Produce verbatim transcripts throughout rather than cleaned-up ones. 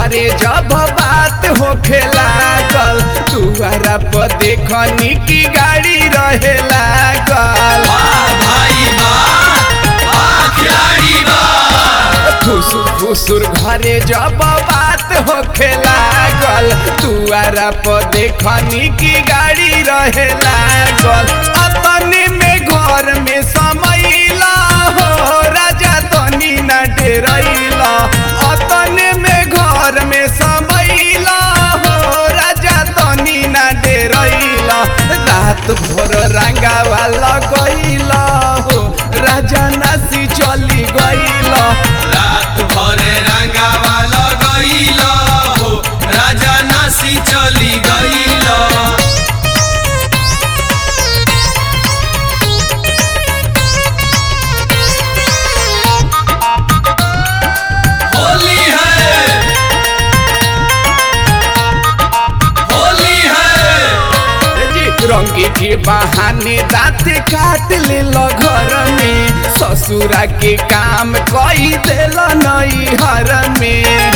घरे जब बात होखे लागल तुहरा पर देखनी की गाड़ी रहे लागल फुसुर फुसुर घरे जब बात होखे लागल तुहरा पर देखनी की गाड़ी रहे लागल अपने में घर में समैला हो राजा तनी न डेरैला अपने में घर में समैला हो राजा तनी न डेरैला रात भर रंगावा लगैला हो राजा नासी चली गैला रात भर रंगावा लगैला हो राजा नासी चली गैला रंगी के बहाने दाँत काट ले घर में ससुरा के काम कई दिल नैहर में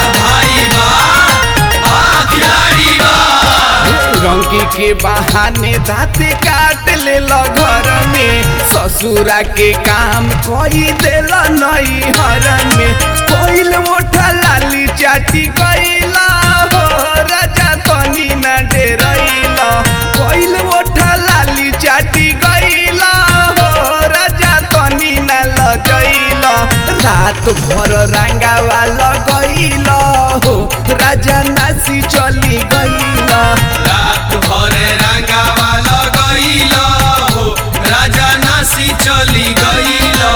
रंगी के बहाने दाँत काट ले घर में ससुरा के काम कई दिल नैहर में कोइल मोटा लाली चाटी कैला हो राजा तनी न डेरैला कोइल मोटा लाली चाटी गैला हो राजा तनी न लजैला रात भर रंगावा लगैला हो राजा नासी चली गैला रात भर रंगावा लगैला हो राजा नासी चली गैला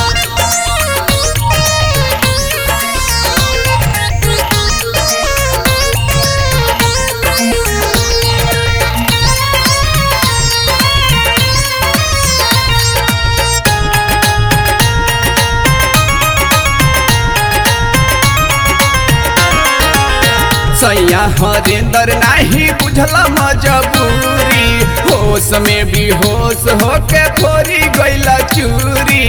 सैया हरेंद्र नाही बुझल मजबूरी होश में भी होश होके फोरी गैला चूरी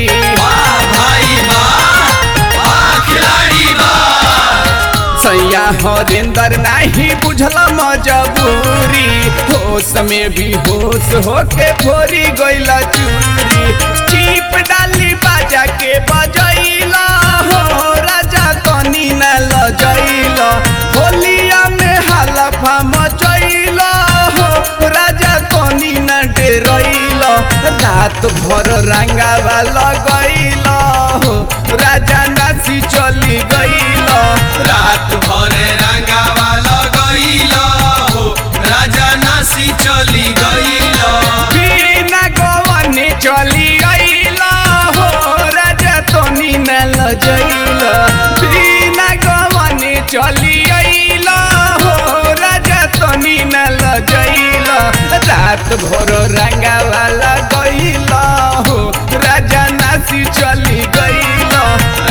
सैया हरेंद्र नाही बुझल मजबूरी होश में भी होश होके फोरी गैला चूरी चीप डाली बाजा के बजैला हो राजा तनी न लजैला होलिया में हलफा मचैला हो राजा तनी न डेरैला रात भर रंगावा लगैला हो राजा नासी चली गैला रात भर रंगावा लगैला हो राजा नासी चली गैला बिना गवने चली गैला हो राजा तनी न लजैला बिना गवने चली गैला हो राजा तनी न लजैला रात भर रंगावा लगैला हो राजा नासी चली गैला